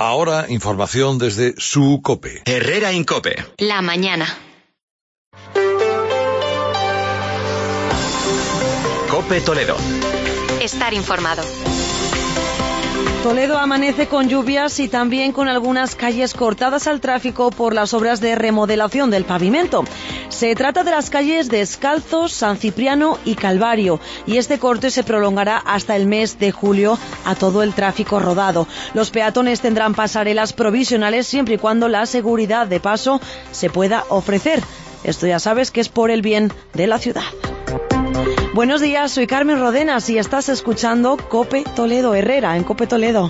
Ahora, información desde su COPE. Herrera en COPE. La mañana. COPE Toledo. Estar informado. Toledo amanece con lluvias y también con algunas calles cortadas al tráfico por las obras de remodelación del pavimento. Se trata de las calles Descalzos, San Cipriano y Calvario, y este corte se prolongará hasta el mes de julio a todo el tráfico rodado. Los peatones tendrán pasarelas provisionales siempre y cuando la seguridad de paso se pueda ofrecer. Esto ya sabes que es por el bien de la ciudad. Buenos días, soy Carmen Rodenas y estás escuchando COPE Toledo, Herrera en COPE Toledo.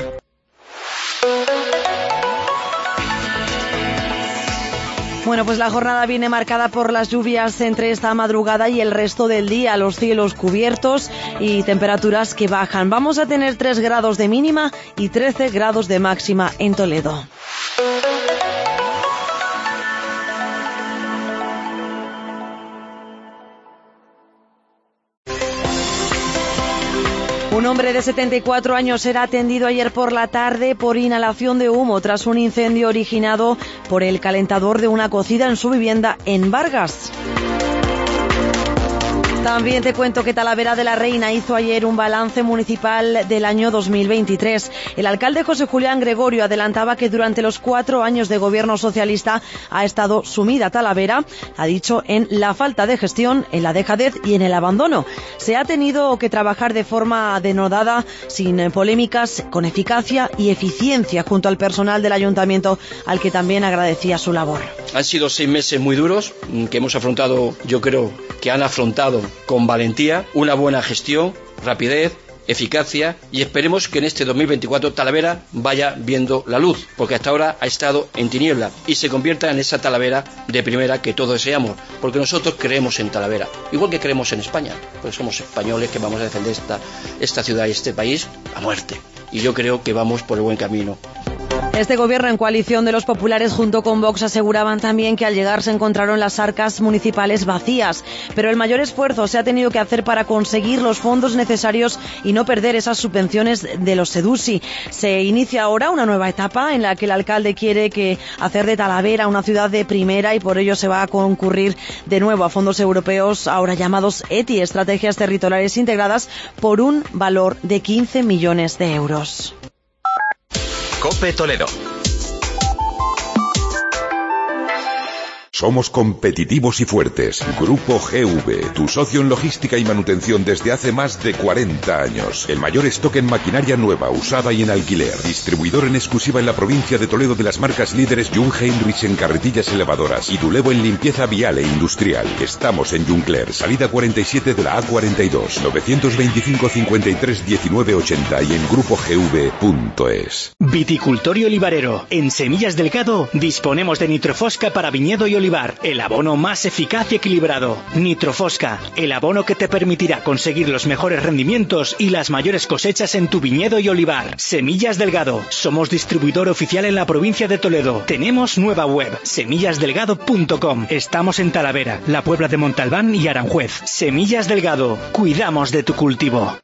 Bueno, pues la jornada viene marcada por las lluvias entre esta madrugada y el resto del día, los cielos cubiertos y temperaturas que bajan. Vamos a tener 3 grados de mínima y 13 grados de máxima en Toledo. Un hombre de 74 años era atendido ayer por la tarde por inhalación de humo tras un incendio originado por el calentador de una cocina en su vivienda en Vargas. También te cuento que Talavera de la Reina hizo ayer un balance municipal del año 2023. El alcalde José Julián Gregorio adelantaba que durante los 4 años de gobierno socialista ha estado sumida Talavera, ha dicho, en la falta de gestión, en la dejadez y en el abandono. Se ha tenido que trabajar de forma denodada, sin polémicas, con eficacia y eficiencia junto al personal del ayuntamiento, al que también agradecía su labor. Han sido 6 meses muy duros que hemos afrontado, yo creo que han afrontado con valentía, una buena gestión, rapidez, eficacia, y esperemos que en este 2024 Talavera vaya viendo la luz, porque hasta ahora ha estado en tiniebla y se convierta en esa Talavera de primera que todos deseamos, porque nosotros creemos en Talavera, igual que creemos en España, porque somos españoles que vamos a defender esta ciudad y este país a muerte, y yo creo que vamos por el buen camino. Este gobierno en coalición de los populares junto con Vox aseguraban también que al llegar se encontraron las arcas municipales vacías, pero el mayor esfuerzo se ha tenido que hacer para conseguir los fondos necesarios y no perder esas subvenciones de los SEDUSI. Se inicia ahora una nueva etapa en la que el alcalde quiere hacer de Talavera una ciudad de primera y por ello se va a concurrir de nuevo a fondos europeos, ahora llamados ETI, Estrategias Territoriales Integradas, por un valor de 15 millones de euros. COPE Toledo. Somos competitivos y fuertes. Grupo GV, tu socio en logística y manutención desde hace más de 40 años. El mayor stock en maquinaria nueva, usada y en alquiler. Distribuidor en exclusiva en la provincia de Toledo de las marcas líderes Jung Heinrich en carretillas elevadoras y Dulevo en limpieza vial e industrial. Estamos en Juncler, salida 47 de la A42, 925 53 19 80 y en grupogv.es. Viticultor y olivarero. En Semillas Delgado disponemos de Nitrofosca para viñedo y olivar, el abono más eficaz y equilibrado. Nitrofosca, el abono que te permitirá conseguir los mejores rendimientos y las mayores cosechas en tu viñedo y olivar. Semillas Delgado, somos distribuidor oficial en la provincia de Toledo. Tenemos nueva web, semillasdelgado.com. Estamos en Talavera, La Puebla de Montalbán y Aranjuez. Semillas Delgado, cuidamos de tu cultivo.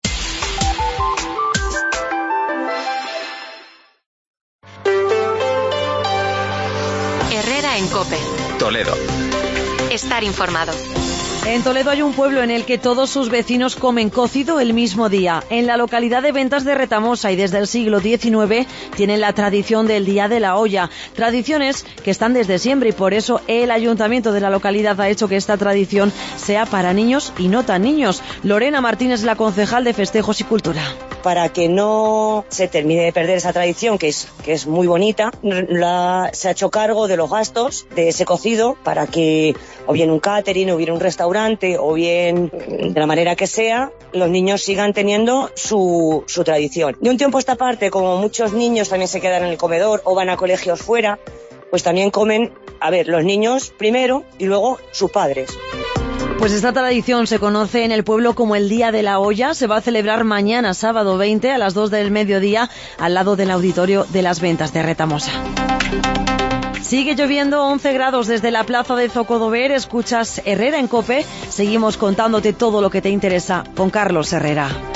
Herrera en COPE. Toledo. Estar informado. En Toledo hay un pueblo en el que todos sus vecinos comen cocido el mismo día. En la localidad de Ventas de Retamosa y desde el siglo XIX tienen la tradición del Día de la Olla. Tradiciones que están desde siempre y por eso el ayuntamiento de la localidad ha hecho que esta tradición sea para niños y no tan niños. Lorena Martínez, la concejal de Festejos y Cultura. Para que no se termine de perder esa tradición que es muy bonita, se ha hecho cargo de los gastos de ese cocido para que o bien un catering o bien un restaurante o bien de la manera que sea, los niños sigan teniendo su tradición. De un tiempo a esta parte, como muchos niños también se quedan en el comedor o van a colegios fuera, pues también comen, los niños primero y luego sus padres. Pues esta tradición se conoce en el pueblo como el Día de la Olla. Se va a celebrar mañana, sábado 20, a las 2 del mediodía, al lado del auditorio de las Ventas de Retamosa. Sigue lloviendo, 11 grados desde la plaza de Zocodover. Escuchas Herrera en COPE. Seguimos contándote todo lo que te interesa con Carlos Herrera.